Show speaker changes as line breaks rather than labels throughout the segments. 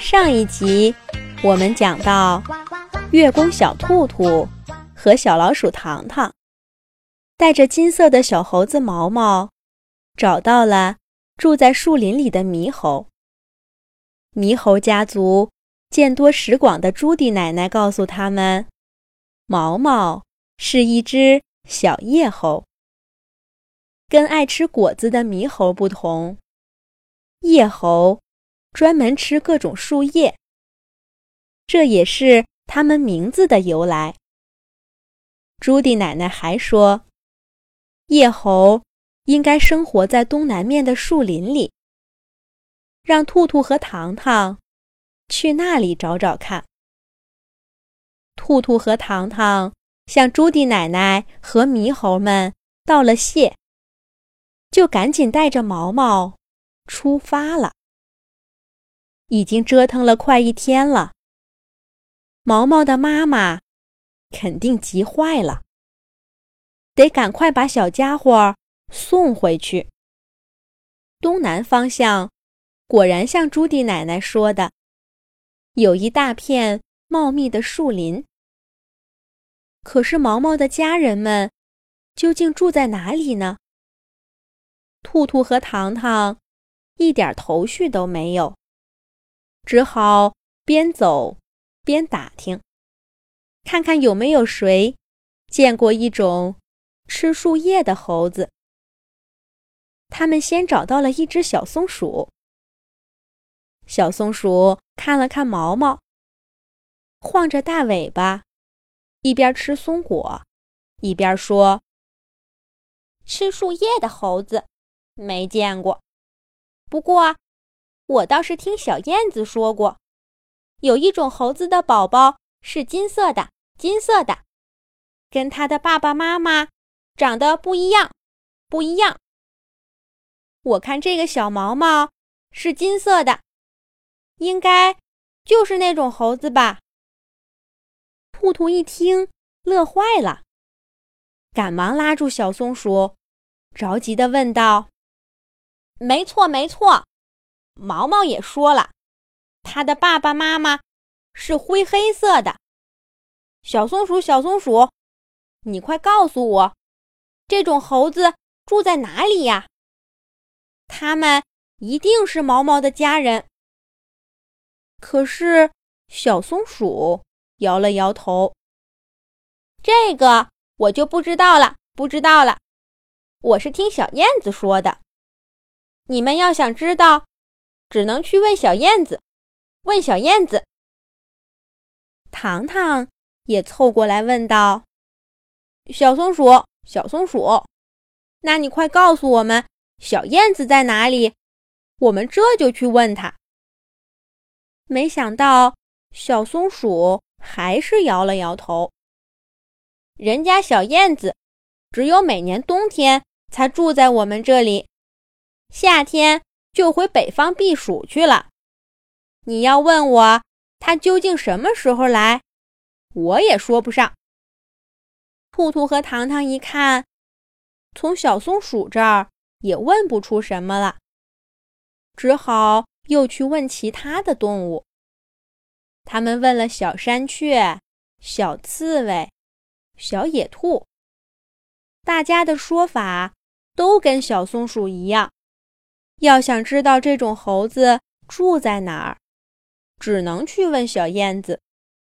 上一集我们讲到，月宫小兔兔和小老鼠糖糖带着金色的小猴子毛毛，找到了住在树林里的猕猴。猕猴家族见多识广的朱迪奶奶告诉他们，毛毛是一只小叶猴。跟爱吃果子的猕猴不同，叶猴专门吃各种树叶，这也是它们名字的由来。朱迪奶奶还说，叶猴应该生活在东南面的树林里，让兔兔和糖糖去那里找找看。兔兔和糖糖向朱迪奶奶和猕猴们道了谢，就赶紧带着毛毛出发了。已经折腾了快1天了，毛毛的妈妈肯定急坏了，得赶快把小家伙送回去。东南方向果然像朱迪奶奶说的，有一大片茂密的树林。可是毛毛的家人们究竟住在哪里呢？兔兔和糖糖一点头绪都没有，只好边走边打听，看看有没有谁见过一种吃树叶的猴子。他们先找到了一只小松鼠。小松鼠看了看毛毛，晃着大尾巴，一边吃松果，一边说：“吃树叶的猴子没见过，不过我倒是听小燕子说过，有一种猴子的宝宝是金色的，跟它的爸爸妈妈长得不一样。我看这个小毛毛是金色的，应该就是那种猴子吧。”兔兔一听乐坏了，赶忙拉住小松鼠，着急地问道：“没错，毛毛也说了，他的爸爸妈妈是灰黑色的。小松鼠，你快告诉我，这种猴子住在哪里呀？他们一定是毛毛的家人。”可是小松鼠摇了摇头：“这个我就不知道了，我是听小燕子说的。你们要想知道，只能去问小燕子。糖糖也凑过来问道：“小松鼠，那你快告诉我们，小燕子在哪里？我们这就去问她。”没想到小松鼠还是摇了摇头：“人家小燕子只有每年冬天才住在我们这里，夏天就回北方避暑去了。你要问我它究竟什么时候来，我也说不上。”兔兔和糖糖一看，从小松鼠这儿也问不出什么了，只好又去问其他的动物。他们问了小山雀、小刺猬、小野兔，大家的说法都跟小松鼠一样，要想知道这种猴子住在哪儿，只能去问小燕子。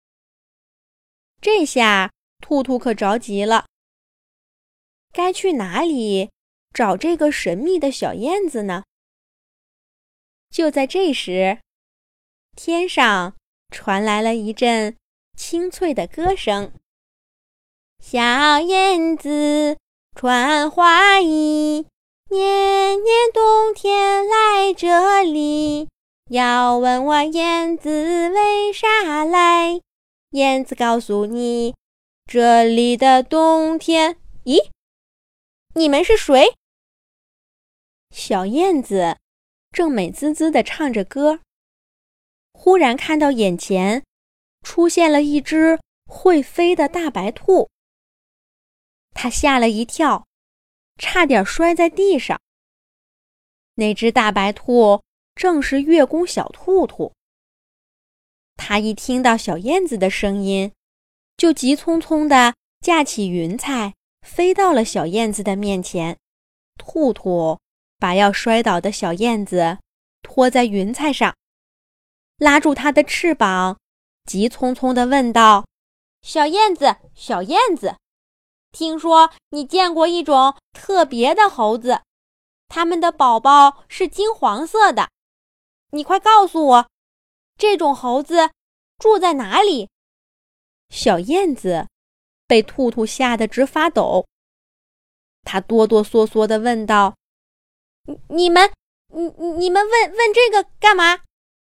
这下兔兔可着急了，该去哪里找这个神秘的小燕子呢？就在这时，天上传来了一阵清脆的歌声：“小燕子穿花衣，年年冬天来这里。要问我燕子为啥来，燕子告诉你，这里的冬天……咦，你们是谁？”小燕子正美滋滋地唱着歌，忽然看到眼前出现了一只会飞的大白兔，她吓了一跳，差点摔在地上。那只大白兔正是月宫小兔兔。 他一听到小燕子的声音，就急匆匆地架起云彩，飞到了小燕子的面前。兔兔把要摔倒的小燕子拖在云彩上，拉住它的翅膀，急匆匆地问道：小燕子，小燕子，听说你见过一种特别的猴子，它们的宝宝是金黄色的，你快告诉我，这种猴子住在哪里？小燕子被兔兔吓得直发抖，他哆哆嗦嗦地问道：你们问这个干嘛？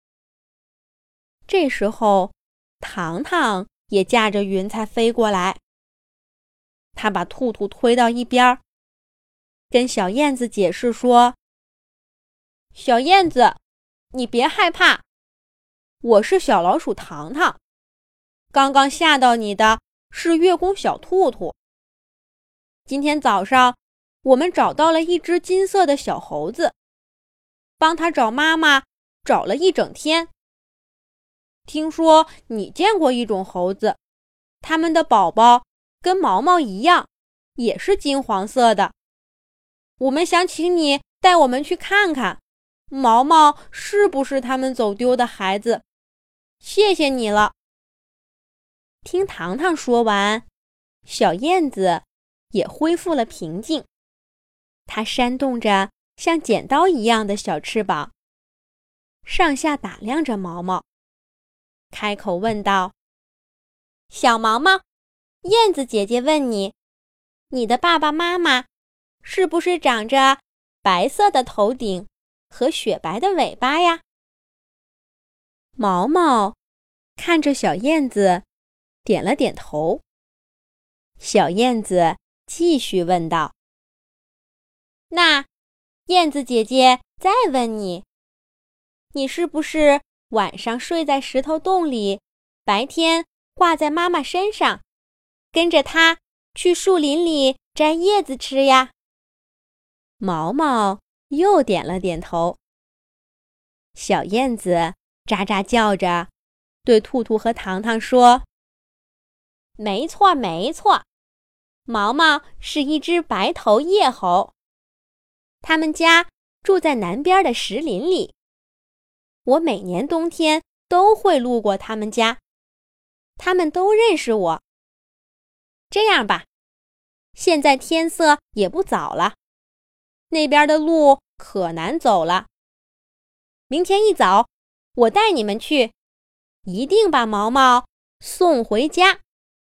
这时候糖糖也驾着云彩飞过来，他把兔兔推到一边，跟小燕子解释说：小燕子，你别害怕，我是小老鼠糖糖，刚刚吓到你的是月宫小兔兔。今天早上我们找到了一只金色的小猴子，帮它找妈妈找了一整天。听说你见过一种猴子，它们的宝宝跟毛毛一样，也是金黄色的。我们想请你带我们去看看，毛毛是不是他们走丢的孩子？谢谢你了。听糖糖说完，小燕子也恢复了平静，它扇动着像剪刀一样的小翅膀，上下打量着毛毛，开口问道：小毛毛，燕子姐姐问你，你的爸爸妈妈是不是长着白色的头顶和雪白的尾巴呀？毛毛看着小燕子，点了点头。小燕子继续问道：那燕子姐姐再问你，你是不是晚上睡在石头洞里，白天挂在妈妈身上，跟着她去树林里摘叶子吃呀？毛毛又点了点头。小燕子喳喳叫着，对兔兔和糖糖说：没错没错，毛毛是一只白头叶猴，他们家住在南边的石林里。我每年冬天都会路过他们家，他们都认识我。这样吧，现在天色也不早了，那边的路可难走了。明天一早，我带你们去，一定把毛毛送回家。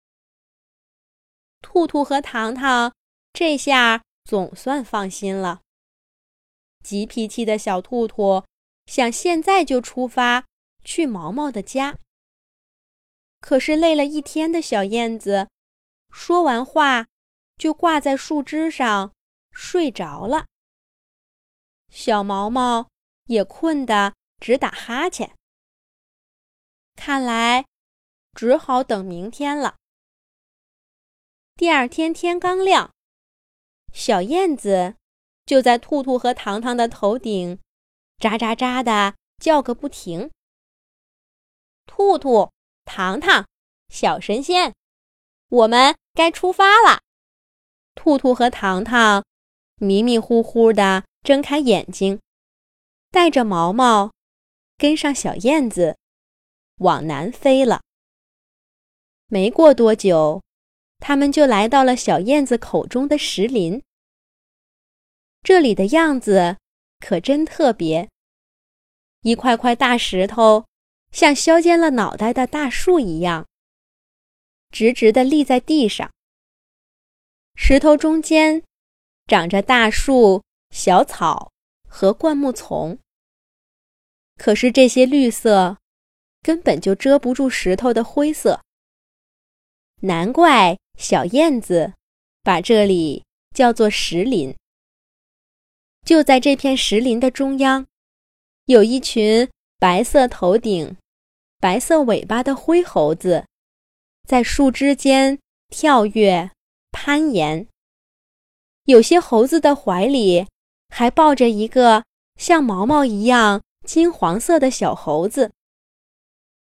兔兔和糖糖这下总算放心了。急脾气的小兔兔想现在就出发去毛毛的家，可是累了一天的小燕子说完话就挂在树枝上睡着了。小毛毛也困得直打哈欠，看来只好等明天了。第二天天刚亮，小燕子就在兔兔和糖糖的头顶喳喳喳地叫个不停。兔兔、糖糖、小神仙，我们该出发了。兔兔和糖糖迷迷糊糊地睁开眼睛，带着毛毛跟上小燕子往南飞了。没过多久，他们就来到了小燕子口中的石林。这里的样子可真特别，一块块大石头像削尖了脑袋的大树一样，直直地立在地上。石头中间长着大树、小草和灌木丛，可是这些绿色根本就遮不住石头的灰色。难怪小燕子把这里叫做石林。就在这片石林的中央，有一群白色头顶、白色尾巴的灰猴子，在树枝间跳跃、攀岩。有些猴子的怀里还抱着一个像毛毛一样金黄色的小猴子，它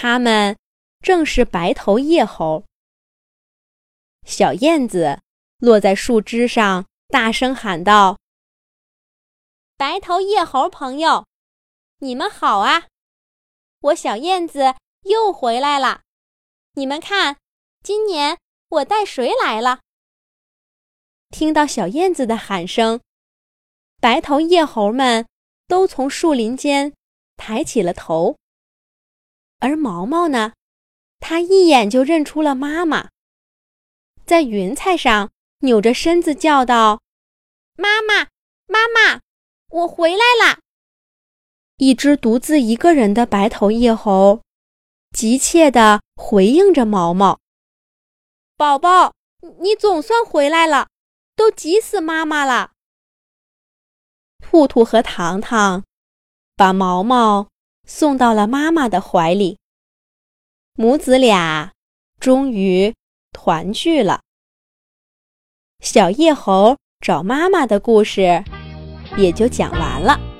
它们正是白头叶猴。小燕子落在树枝上，大声喊道：白头叶猴朋友，你们好啊！我小燕子又回来了，你们看，今年我带谁来了？听到小燕子的喊声，白头叶猴们都从树林间抬起了头。而毛毛呢，他一眼就认出了妈妈，在云彩上扭着身子叫道：妈妈，妈妈，我回来啦！一只独自一个人的白头叶猴急切地回应着毛毛：宝宝，你总算回来了，都急死妈妈了。兔兔和糖糖把毛毛送到了妈妈的怀里，母子俩终于团聚了。小叶猴找妈妈的故事也就讲完了。